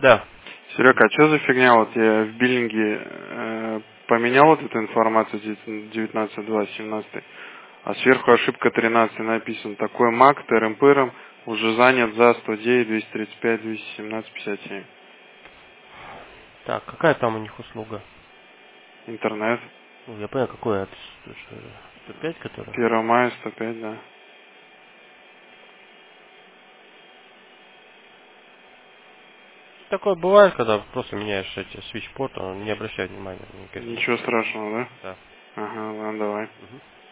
Да. Серега, а что за фигня? Вот я в биллинге поменял вот эту информацию 19.2.17, а сверху ошибка 13 написано. Такой маг ТРМ-ПРом уже занят за 109, 235, 217, 57. Так, какая там у них услуга? Интернет. Ну, я понял, какой это? 105, который? 1 мая 105, да. Такое бывает, когда просто меняешь эти свитчпорт, он не обращает внимания. Ничего страшного, да? Да. Ага, ладно, давай. Угу.